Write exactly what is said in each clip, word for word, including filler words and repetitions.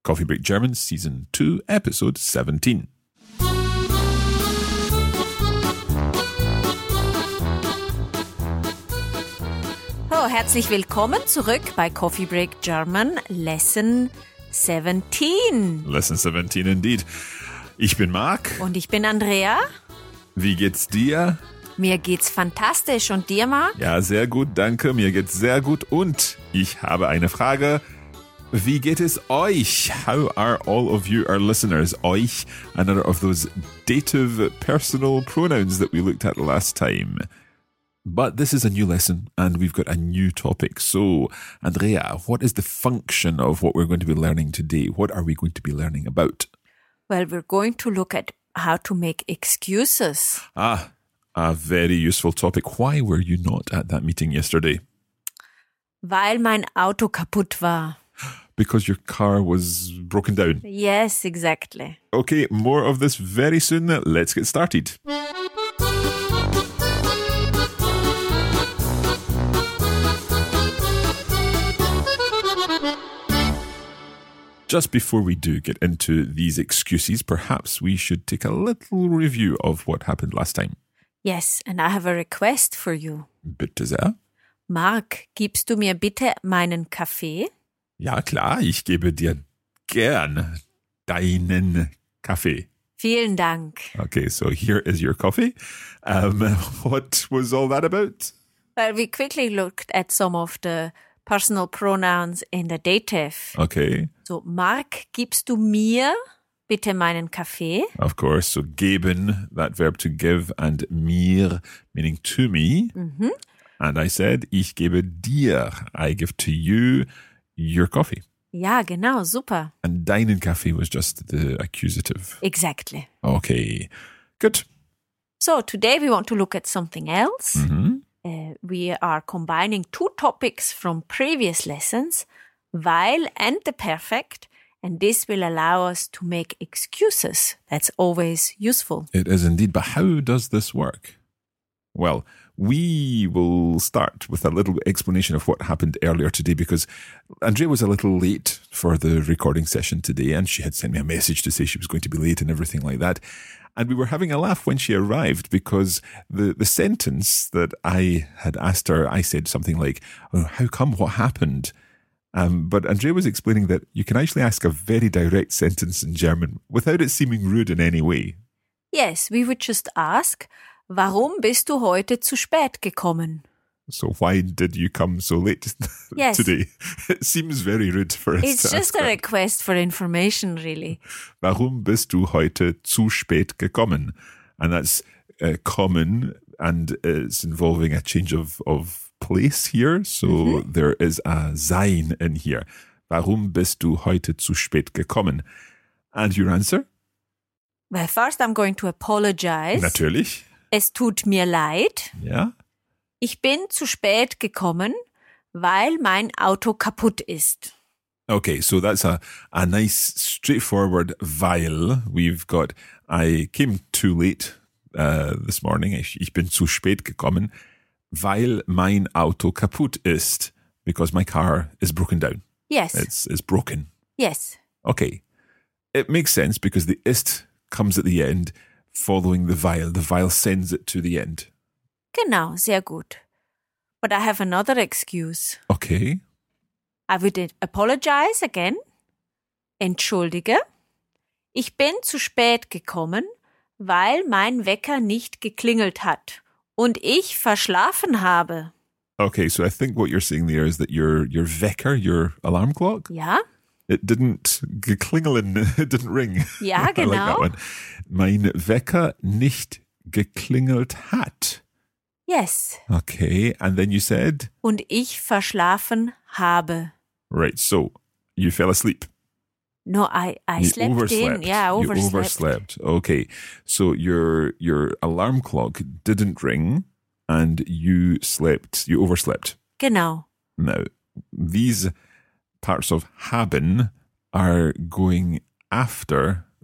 Coffee Break German, Season two, Episode seventeen. Oh, herzlich willkommen zurück bei Coffee Break German, Lesson seventeen. Lesson seventeen indeed. Ich bin Marc. Und ich bin Andrea. Wie geht's dir? Mir geht's fantastisch. Und dir, Marc? Ja, sehr gut, danke. Mir geht's sehr gut. Und ich habe eine Frage. Wie geht es euch? How are all of you, our listeners? Euch, another of those dative personal pronouns that we looked at last time. But this is a new lesson and we've got a new topic. So, Andrea, what is the function of what we're going to be learning today? What are we going to be learning about? Well, we're going to look at how to make excuses. Ah, a very useful topic. Why were you not at that meeting yesterday? Weil mein Auto kaputt war. Because your car was broken down. Yes, exactly. Okay, more of this very soon. Let's get started. Just before we do get into these excuses, perhaps we should take a little review of what happened last time. Yes, and I have a request for you. Bitte sehr. Marc, gibst du mir bitte meinen Kaffee? Ja, klar, ich gebe dir gern deinen Kaffee. Vielen Dank. Okay, so here is your coffee. Um, what was all that about? Well, we quickly looked at some of the personal pronouns in the dative. Okay. So, Marc, gibst du mir bitte meinen Kaffee? Of course, so geben, that verb to give, and mir, meaning to me. Mhm. And I said, ich gebe dir, I give to you your coffee. Ja, genau, super. And deinen Kaffee was just the accusative. Exactly. Okay, good. So, today we want to look at something else. Mhm. Uh, we are combining two topics from previous lessons, weil and the perfect, and this will allow us to make excuses. That's always useful. It is indeed, but how does this work? Well, we will start with a little explanation of what happened earlier today because Andrea was a little late for the recording session today and she had sent me a message to say she was going to be late and everything like that. And we were having a laugh when she arrived because the, the sentence that I had asked her, I said something like, oh, how come, what happened? Um, but Andrea was explaining that you can actually ask a very direct sentence in German without it seeming rude in any way. Yes, we would just ask, warum bist du heute zu spät gekommen? So why did you come so late yes. today? It seems very rude for us It's to just ask a that. request for information, really. Warum bist du heute zu spät gekommen? And that's uh, common and it's involving a change of, of place here. So mm-hmm. there is a sein in here. Warum bist du heute zu spät gekommen? And your answer? Well, first I'm going to apologize. Natürlich. Es tut mir leid. Ja. Ich bin zu spät gekommen, weil mein Auto kaputt ist. Okay, so that's a, a nice straightforward weil. We've got, I came too late uh, this morning. Ich, ich bin zu spät gekommen, weil mein Auto kaputt ist. Because my car is broken down. Yes. It's, it's broken. Yes. Okay. It makes sense because the ist comes at the end following the weil. The weil sends it to the end. Genau, sehr gut. But I have another excuse. Okay. I would apologize again. Entschuldige. Ich bin zu spät gekommen, weil mein Wecker nicht geklingelt hat und ich verschlafen habe. Okay, so I think what you're saying there is that your your Wecker, your alarm clock, ja, it didn't geklingeln, it didn't ring. Ja, genau. I like that one. Mein Wecker nicht geklingelt hat. Yes. Okay, and then you said? Und ich verschlafen habe. Right, so you fell asleep. No, I, I you slept overslept. in. Yeah, I overslept. You overslept. Okay, so your your alarm clock didn't ring and you slept, you overslept. Genau. Now, these parts of haben are going after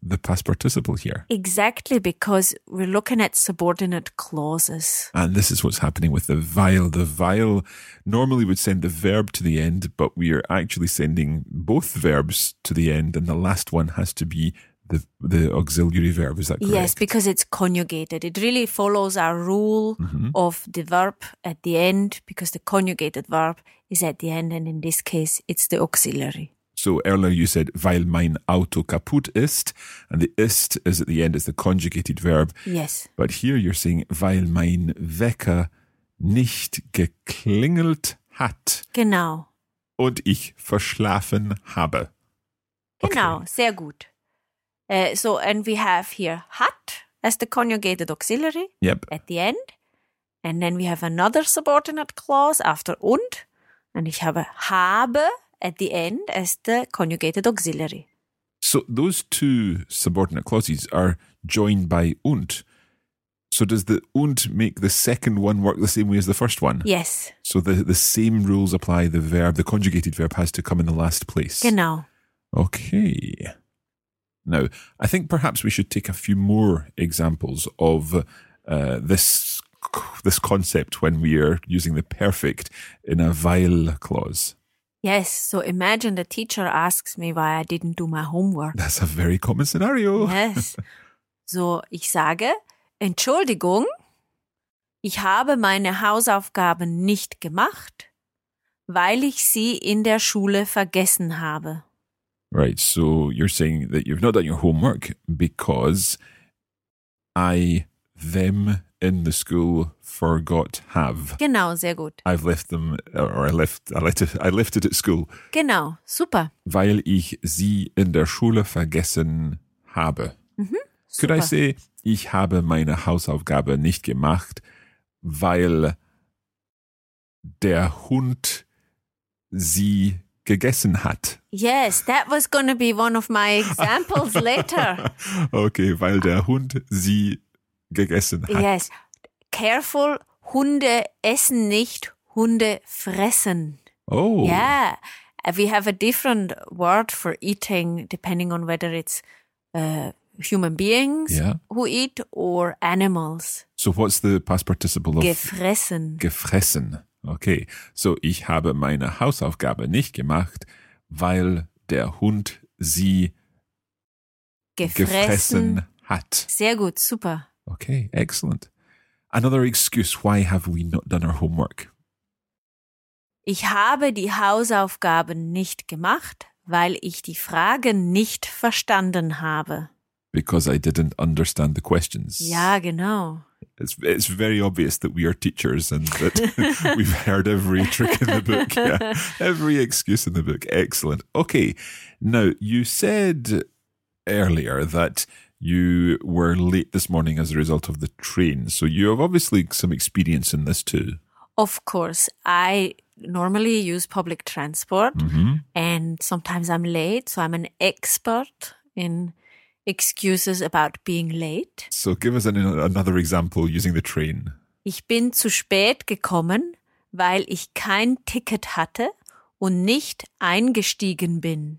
the past participle here. Exactly, because we're looking at subordinate clauses. And this is what's happening with the while. The while normally would send the verb to the end, but we are actually sending both verbs to the end, and the last one has to be the the auxiliary verb. Is that correct? Yes, because it's conjugated. It really follows our rule Mm-hmm. of the verb at the end, because the conjugated verb is at the end, and in this case, it's the auxiliary. So earlier you said, weil mein Auto kaputt ist, and the ist is at the end, is the conjugated verb. Yes. But here you're saying, weil mein Wecker nicht geklingelt hat Genau. und ich verschlafen habe. Okay. Genau, sehr gut. Uh, so, and we have here hat as the conjugated auxiliary Yep. at the end. And then we have another subordinate clause after und. And ich habe habe at the end as the conjugated auxiliary. So those two subordinate clauses are joined by und. So does the und make the second one work the same way as the first one? Yes, So the, the same rules apply. The verb, the conjugated verb has to come in the last place. genau. Okay. Now, I think perhaps we should take a few more examples of uh, this this concept when we are using the perfect in a weil clause. Yes, so imagine the teacher asks me why I didn't do my homework. That's a very common scenario. Yes. So, ich sage, Entschuldigung, ich habe meine Hausaufgaben nicht gemacht, weil ich sie in der Schule vergessen habe. Right, so you're saying that you've not done your homework because I, them in the school forgot have. Genau, sehr gut. I've left them, or I left, I left it, I left it at school, Genau, super. weil ich sie in der Schule vergessen habe. Could super. I say, ich habe meine Hausaufgabe nicht gemacht, weil der Hund sie gegessen hat? Yes, that was going to be one of my examples later. Okay, weil der Hund sie gegessen hat. Yes. Careful, Hunde essen nicht, Hunde fressen. Oh. Yeah. Uh, We have a different word for eating depending on whether it's uh, human beings Yeah. who eat or animals. So what's the past participle of Gefressen. gefressen? Okay, so ich habe meine Hausaufgabe nicht gemacht, weil der Hund sie Gefressen. gefressen hat. Sehr gut, super. Okay, excellent. Another excuse, why have we not done our homework? Ich habe die Hausaufgaben nicht gemacht, weil ich die Fragen nicht verstanden habe. Because I didn't understand the questions. Ja, genau. It's it's very obvious that we are teachers and that we've heard every trick in the book. Yeah. Every excuse in the book. Excellent. Okay. Now, you said earlier that you were late this morning as a result of the train. So you have obviously some experience in this too. Of course, I normally use public transport and sometimes I'm late, so I'm an expert in excuses about being late. So give us an, another example using the train. Ich bin zu spät gekommen, weil ich kein Ticket hatte und nicht eingestiegen bin.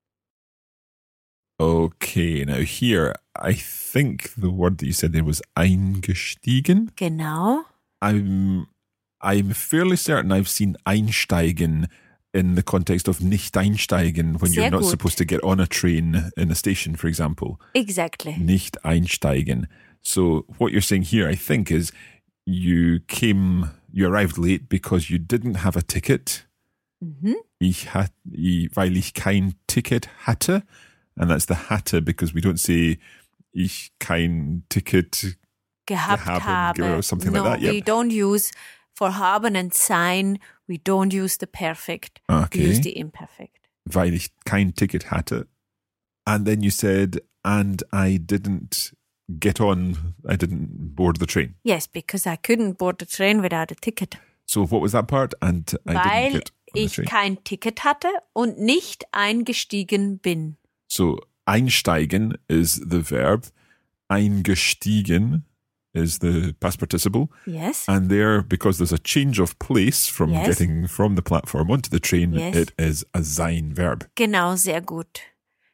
Okay. Now here, I think the word that you said there was eingestiegen. Genau. I'm I'm fairly certain I've seen einsteigen in the context of nicht einsteigen when Sehr you're not gut. supposed to get on a train in a station, for example. Exactly. Nicht einsteigen. So what you're saying here, I think, is you came, you arrived late because you didn't have a ticket. Mhm. Ich hat, ich, weil ich kein Ticket hatte. And that's the hatte because we don't say ich kein Ticket Gehabt Gehaben, habe. or something no, like that, yep. we don't use for haben and sein, we don't use the perfect. Okay. We use the imperfect. weil ich kein Ticket hatte. And then you said, and I didn't get on, I didn't board the train. Yes, because I couldn't board the train without a ticket. So what was that part? And I Weil didn't get on the ich train. kein Ticket hatte und nicht eingestiegen bin. So einsteigen is the verb. Eingestiegen is the past participle. Yes. And there, because there's a change of place from Yes. getting from the platform onto the train, Yes. it is a sein verb. Genau, sehr gut.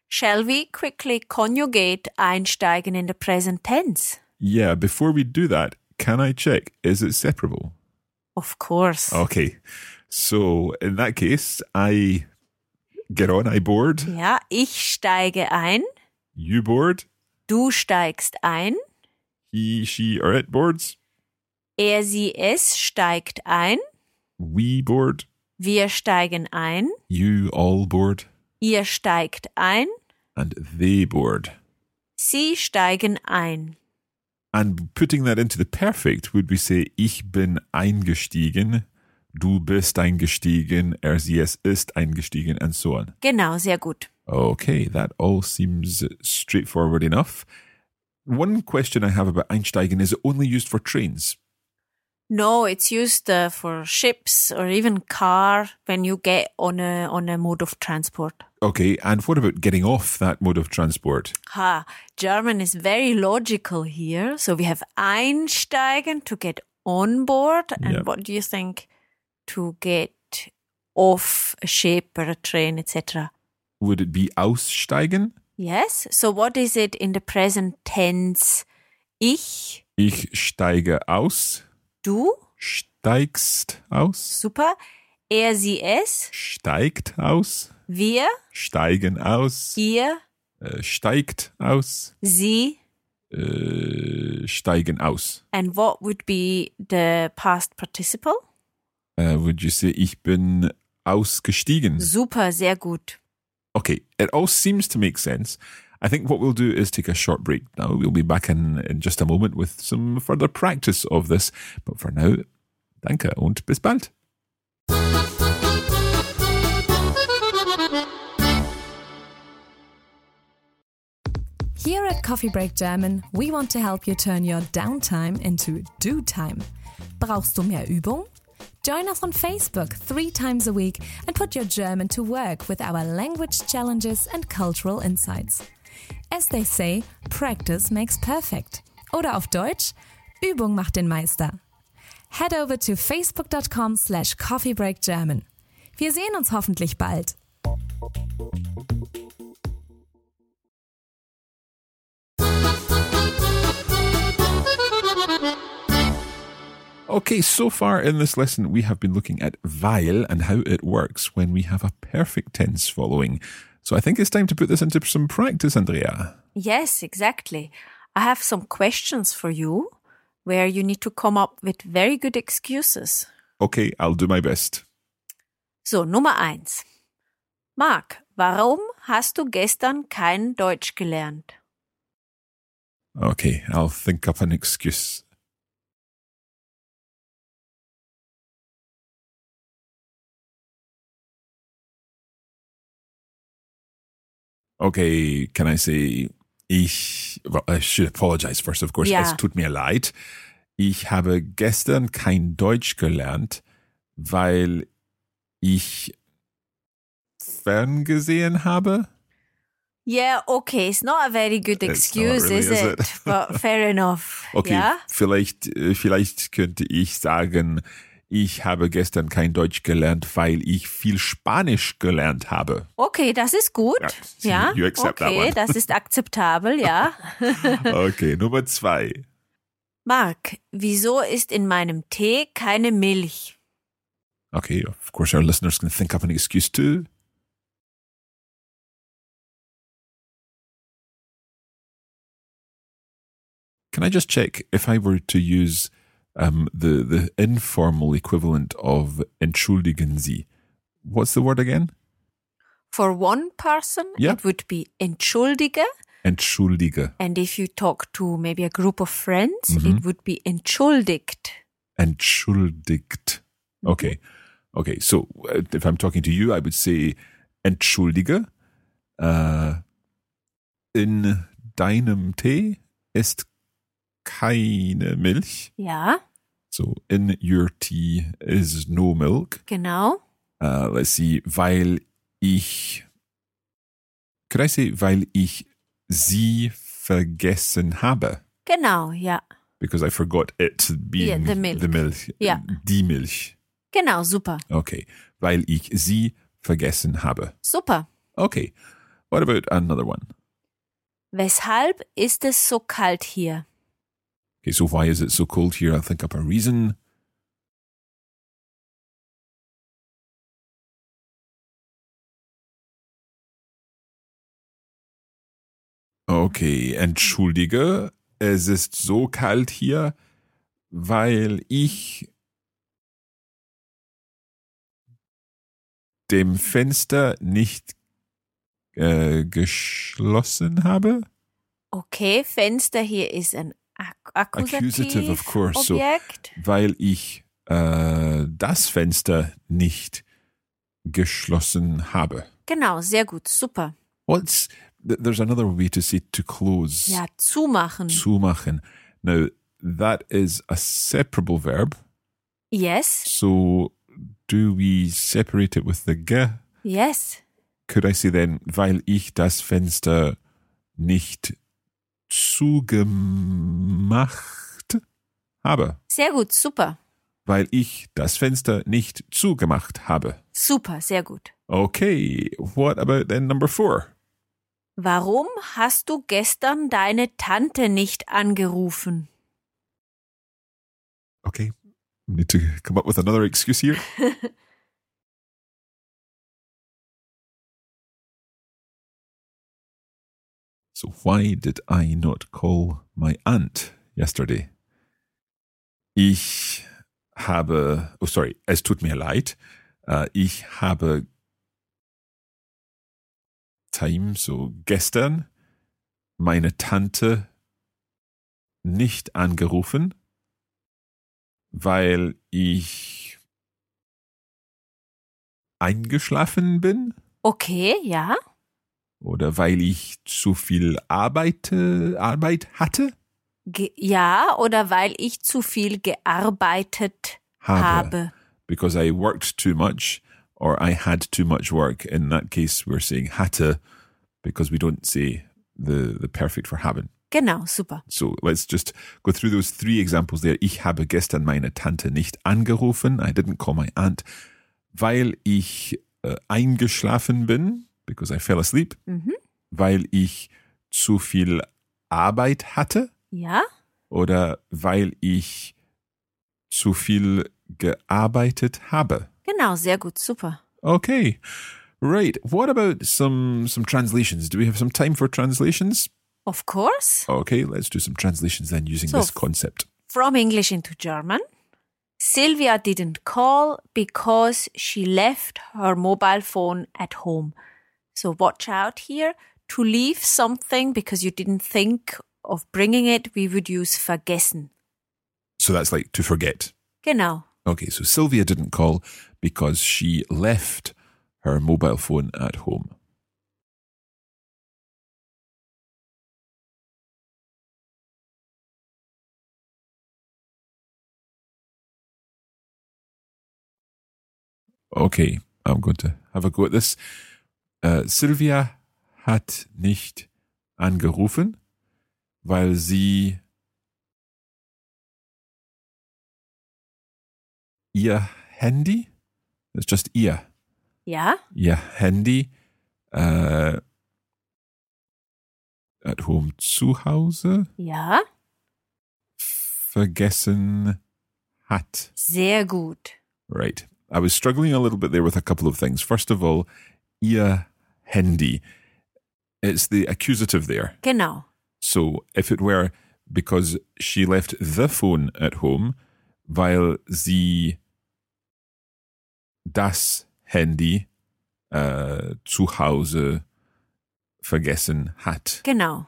Shall we quickly conjugate einsteigen in the present tense? Yeah, before we do that, can I check, is it separable? Of course. Okay, so in that case, I get on, I board. Ja, ich steige ein. You board. Du steigst ein. He, she, or it boards. Er, sie, es steigt ein. We board. Wir steigen ein. You all board. Ihr steigt ein. And they board. Sie steigen ein. And putting that into the perfect, would we say, ich bin eingestiegen, du bist eingestiegen, er, sie, es ist eingestiegen, and so on. Genau, sehr gut. Okay, that all seems straightforward enough. One question I have about einsteigen, is it only used for trains? No, it's used uh, for ships or even car when you get on a on a mode of transport. Okay, and what about getting off that mode of transport? Ha, German is very logical here. So we have einsteigen to get on board. And Yep. what do you think to get off a ship or a train, et cetera? Would it be aussteigen? Yes. So what is it in the present tense? Ich, Ich steige aus. du, Steigst aus. super. Er, sie, es, Steigt aus. wir, Steigen aus. ihr, Äh, steigt aus. sie. Äh, steigen aus. And what would be the past participle? Uh, would you say, ich bin ausgestiegen? Super, sehr gut. Okay, it all seems to make sense. I think what we'll do is take a short break now. We'll be back in, in just a moment with some further practice of this. But for now, danke und bis bald. Here at Coffee Break German, we want to help you turn your downtime into do time. Brauchst du mehr Übung? Join us on Facebook three times a week and put your German to work with our language challenges and cultural insights. As they say, practice makes perfect. Oder auf Deutsch, Übung macht den Meister. Head over to facebook.com slash coffeebreakgerman. Wir sehen uns hoffentlich bald. Okay, so far in this lesson, we have been looking at weil and how it works when we have a perfect tense following. So I think it's time to put this into some practice, Andrea. Yes, exactly. I have some questions for you where you need to come up with very good excuses. Okay, I'll do my best. So, Nummer eins. Marc, warum hast du gestern kein Deutsch gelernt? Okay, I'll think up an excuse. Okay, can I say, ich, well, I should apologize first, of course. Ja. Es tut mir leid. Ich habe gestern kein Deutsch gelernt, weil ich ferngesehen habe. Yeah, okay, it's not a very good It's excuse, not really, is is it? it? But fair enough. Okay, Ja? vielleicht, äh, vielleicht könnte ich sagen, ich habe gestern kein Deutsch gelernt, weil ich viel Spanisch gelernt habe. Okay, das ist gut. Ja, Ja, you accept that okay, one. das ist akzeptabel, ja. Okay, Nummer zwei. Marc, wieso ist in meinem Tee keine Milch? Okay, of course our listeners can think up an excuse too. Can I just check if I were to use um, the, the informal equivalent of entschuldigen Sie? What's the word again? For one person, Yeah. it would be entschuldige. Entschuldige. And if you talk to maybe a group of friends, Mhm. it would be entschuldigt. Entschuldigt. Okay. Okay. So uh, if I'm talking to you, I would say entschuldige. Uh, in deinem Tee ist keine Milch. Ja, So in your tea is no milk. genau. Uh, let's see. Weil ich. Could I say, weil ich sie vergessen habe? Genau, ja. Because I forgot it being Yeah, the milk. The Milch. Ja. Die Milch. Genau, super. Okay. Weil ich sie vergessen habe. Super. Okay. What about another one? Weshalb ist es so kalt hier? Okay, so why is it so cold here? I'll think up a reason. Okay, entschuldige, es ist so kalt hier, weil ich dem Fenster nicht äh, geschlossen habe. Okay, Fenster hier ist ein Ak Accusative, of course. So, Objekt. weil ich äh, das Fenster nicht geschlossen habe. Genau, sehr gut, super. What's th- there's another way to say to close. Ja, zumachen. Zumachen. Now, that is a separable verb. Yes, So, do we separate it with the ge? yes. Could I say then, weil ich das Fenster nicht zugemacht habe? Sehr gut, super. Weil ich das Fenster nicht zugemacht habe. Super, sehr gut. Okay, what about then number four? Warum hast du gestern deine Tante nicht angerufen? Okay, we need to come up with another excuse here. So why did I not call my aunt yesterday? Ich habe, oh sorry, es tut mir leid. Uh, ich habe time, so gestern, meine Tante nicht angerufen, weil ich eingeschlafen bin Okay, ja. oder weil ich zu viel Arbeite, Arbeit hatte. Ge ja, oder weil ich zu viel gearbeitet Habe. habe. Because I worked too much or I had too much work. In that case, we're saying hatte because we don't say the, the perfect for haben. Genau, super. So let's just go through those three examples there. Ich habe gestern meine Tante nicht angerufen. I didn't call my aunt, weil ich äh, eingeschlafen bin, because I fell asleep, Mhm. weil ich zu viel Arbeit hatte Ja, oder weil ich zu viel gearbeitet habe. genau, sehr gut, super. Okay, right. What about some some translations? Do we have some time for translations? Of course. Okay, let's do some translations then using So, this concept. From English into German. Sylvia didn't call because she left her mobile phone at home. So watch out here. To leave something because you didn't think of bringing it, we would use vergessen. So that's like to forget. Genau. Okay, so Sylvia didn't call because she left her mobile phone at home. Okay, I'm going to have a go at this. Uh, Sylvia hat nicht angerufen, weil sie ihr Handy, it's just ihr, Ja, ihr Handy uh, at home zu Hause ja, vergessen hat. sehr gut. Right. I was struggling a little bit there with a couple of things. First of all, ihr Handy. It's the accusative there. Genau. So if it were because she left the phone at home, weil sie das Handy äh, zu Hause vergessen hat. Genau.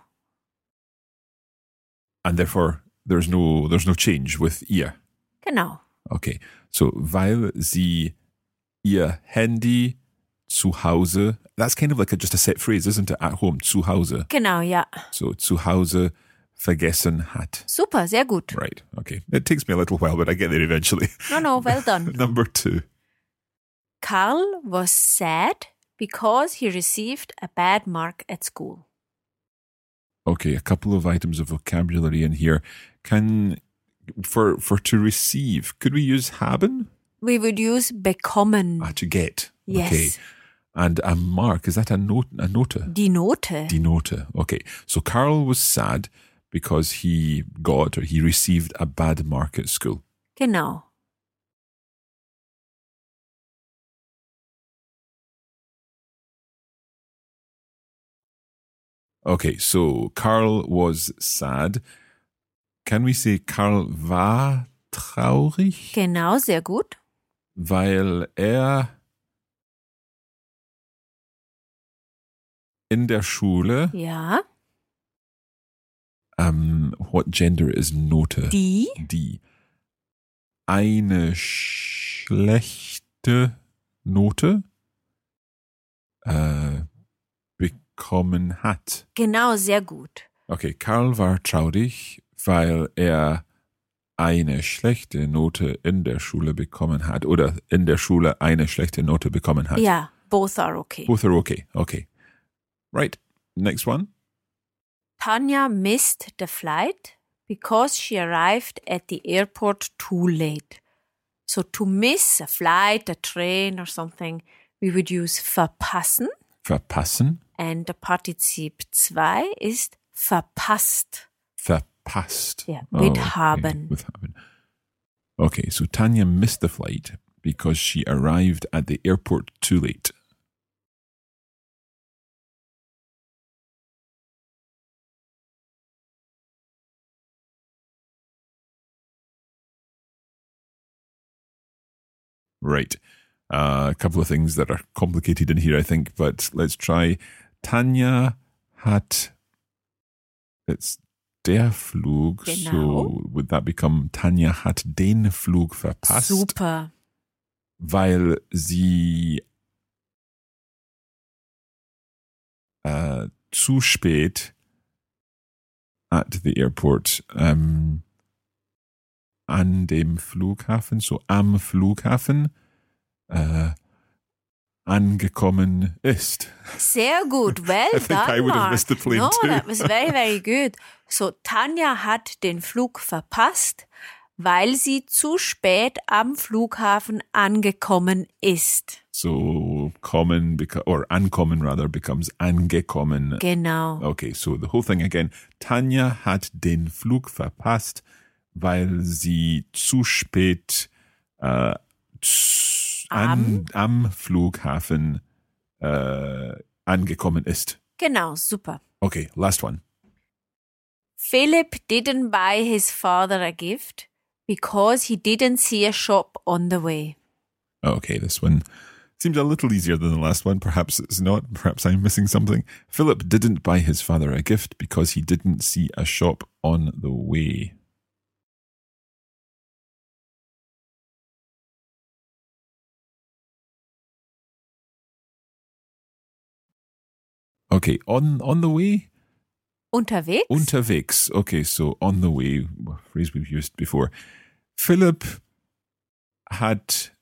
And therefore there's no there's no change with ihr. Genau. Okay. So weil sie ihr Handy zu Hause, that's kind of like a, just a set phrase, isn't it? At home, zu Hause. Genau, ja. So zu Hause vergessen hat. Super, sehr gut. Right. Okay. It takes me a little while, but I get there eventually. No, no, well done. Number two. Karl was sad because he received a bad mark at school. Okay, a couple of items of vocabulary in here. Can for for to receive, could we use haben? We would use bekommen. Ah, to get. Yes. Okay. And a Mark, is that a note? A Note? Die Note. Die Note. Okay. So Carl was sad because he got or he received a bad mark at school. Genau. Okay, so Carl was sad. Can we say Carl war traurig? Genau, sehr gut. Weil er in der Schule, Ja. um, what gender is Note? Die. Die. Eine schlechte Note äh, bekommen hat. Genau, sehr gut. Okay, Karl war traurig, weil er eine schlechte Note in der Schule bekommen hat oder in der Schule eine schlechte Note bekommen hat. Ja, both are okay. Both are okay. Okay. Right. Next one. Tanya missed the flight because she arrived at the airport too late. So to miss a flight, a train or something, we would use verpassen. Verpassen. And the Partizip zwei ist verpasst. Verpasst. Yeah, with okay. haben. With haben. Okay, so Tanya missed the flight because she arrived at the airport too late. Right. Uh, a couple of things that are complicated in here, I think, but let's try. Tanya hat, it's der Flug, Genau. so would that become Tanya hat den Flug verpasst? Super. Weil sie äh, zu spät at the airport ähm, an dem Flughafen, so am Flughafen äh, angekommen ist. Sehr gut. Well I think done, I would have Mark. missed the plane no, too. that was very, very good. So, Tanja hat den Flug verpasst, weil sie zu spät am Flughafen angekommen ist. So kommen, beca- or ankommen rather, becomes angekommen. Genau. Okay, so the whole thing again. Tanja hat den Flug verpasst, weil sie zu spät äh, z- an, am Flughafen äh, angekommen ist. Genau, super. Okay, last one. Philip didn't buy his father a gift because he didn't see a shop on the way. Okay, this one seems a little easier than the last one. Perhaps it's not. Perhaps I'm missing something. Philip didn't buy his father a gift because he didn't see a shop on the way. Okay, on on the way? Unterwegs? Unterwegs. Okay, so on the way, a phrase we've used before. Philip had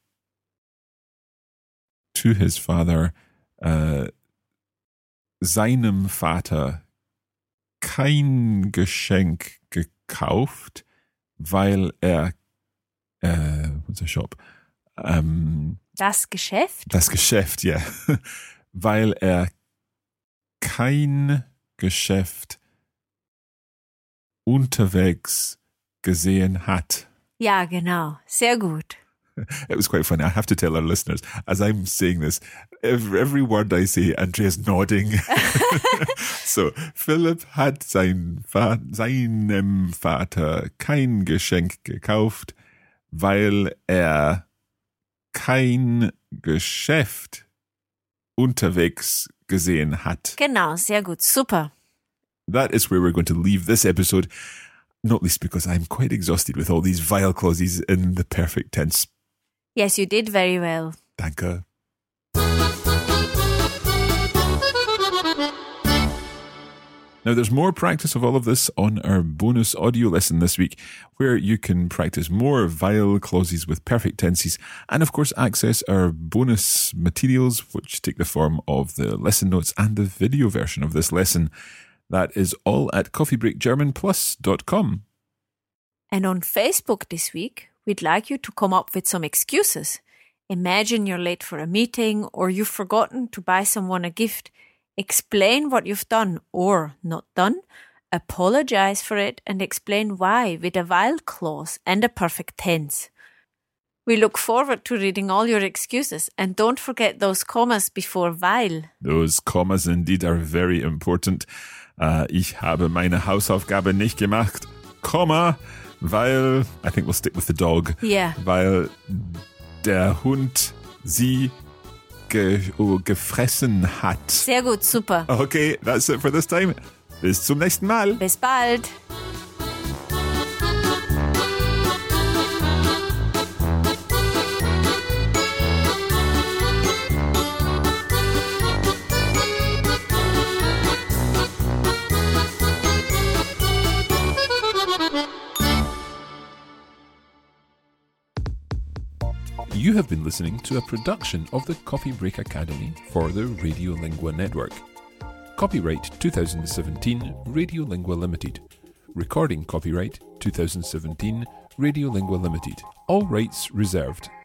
to his father, uh, seinem Vater kein Geschenk gekauft, weil er, uh, what's a shop? Um, Das Geschäft? das Geschäft, ja. Yeah. Weil er kein Geschäft unterwegs gesehen hat. Ja, genau. Sehr gut. It was quite funny. I have to tell our listeners, as I'm saying this, every, every word I say, Andrea's nodding. So, Philipp hat sein Va- seinem Vater kein Geschenk gekauft, weil er kein Geschäft unterwegs gesehen hat. Genau, sehr gut. Super. That is where we're going to leave this episode, not least because I'm quite exhausted with all these vile clauses in the perfect tense. Yes, you did very well. Danke. Now, there's more practice of all of this on our bonus audio lesson this week, where you can practice more vile clauses with perfect tenses and, of course, access our bonus materials, which take the form of the lesson notes and the video version of this lesson. That is all at coffee break german plus dot com. And on Facebook this week, we'd like you to come up with some excuses. Imagine you're late for a meeting or you've forgotten to buy someone a gift. Explain what you've done or not done. Apologize for it and explain why with a while clause and a perfect tense. We look forward to reading all your excuses and don't forget those commas before weil. Those commas indeed are very important. Uh, ich habe meine Hausaufgabe nicht gemacht, Komma, weil, I think we'll stick with the dog, Yeah. weil der Hund sie ge oh, gefressen hat. Sehr gut, super. Okay, that's it for this time. Bis zum nächsten Mal. Bis bald. You have been listening to a production of the Coffee Break Academy for the Radiolingua Network. Copyright twenty seventeen Radiolingua Limited. Recording copyright twenty seventeen Radiolingua Limited. All rights reserved.